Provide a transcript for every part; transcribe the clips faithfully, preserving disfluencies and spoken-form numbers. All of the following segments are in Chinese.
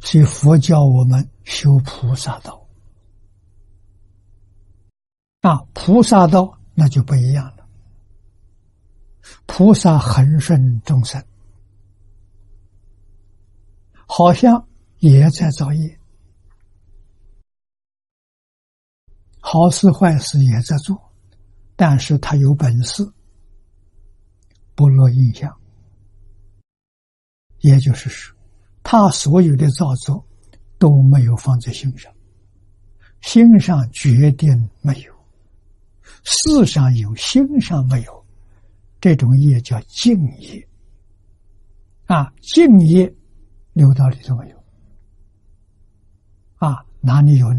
所以佛教我们修菩萨道啊，菩萨道那就不一样了。菩萨恒顺众生，好像也在造业，好事坏事也在做，但是他有本事，不落印象。也就是说，他所有的造作都没有放在心上，心上决定没有，事上有，心上没有，这种业叫净业啊，净业流到里头没有啊，哪里有呢？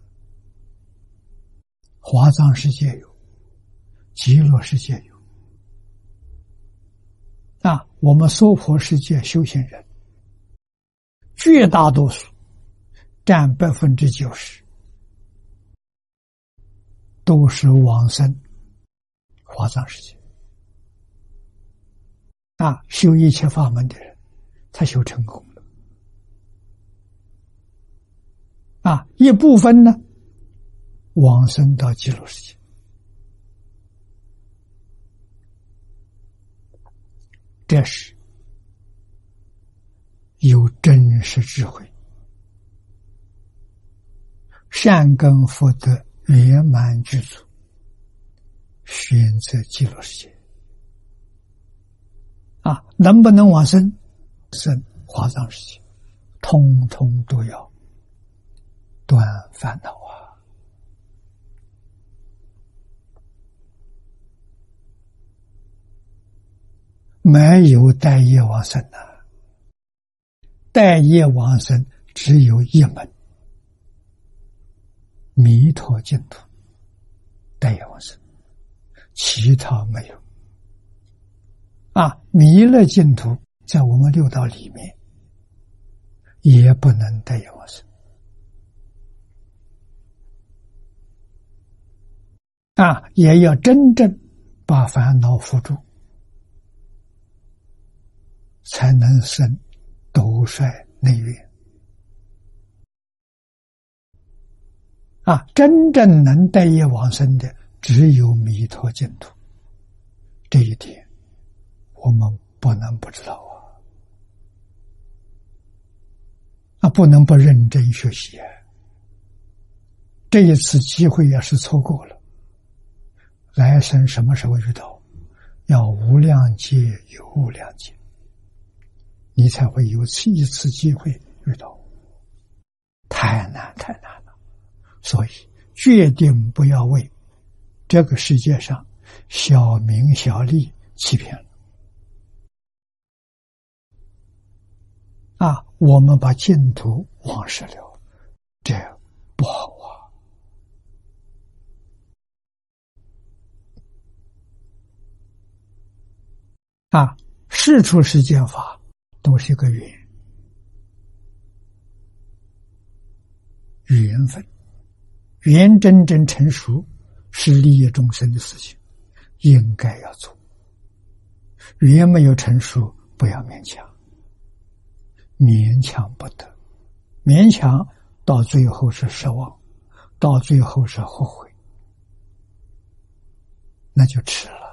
华藏世界有，极乐世界有啊，我们娑婆世界修行人绝大多数占百分之九十，都是往生华藏世界啊，修一切法门的人，他修成功了啊，一部分呢往生到极乐世界。这是有真实智慧，善根福德圆满具足，选择极乐世界啊，能不能往生生华藏世界，通通都要断烦恼啊。没有带业往生啊，带业往生只有一门，弥陀净土带业往生，其他没有啊。弥勒净土在我们六道里面也不能带业往生啊，也要真正把烦恼伏住，才能生斗率内院啊！真正能带业往生的，只有弥陀净土。这一点，我们不能不知道啊！啊，不能不认真学习啊！这一次机会要是错过了，来生什么时候遇到？要无量劫有无量劫，你才会有次一次机会遇到，太难太难了。所以决定不要为这个世界上小名小利欺骗了啊！我们把净土忘失了，这不好啊！啊，世出世间法都是一个缘缘分，缘真正成熟是利益众生的事情，应该要做。缘没有成熟，不要勉强，勉强不得，勉强到最后是失望，到最后是后悔，那就迟了。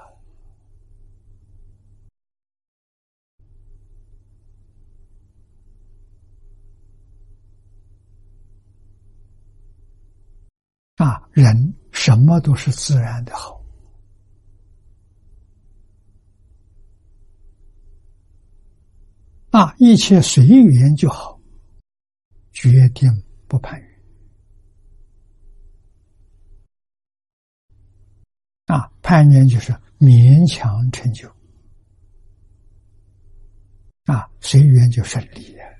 啊，人什么都是自然的好啊，一切随缘就好，决定不攀缘啊，攀缘就是勉强成就啊，随缘就顺利了。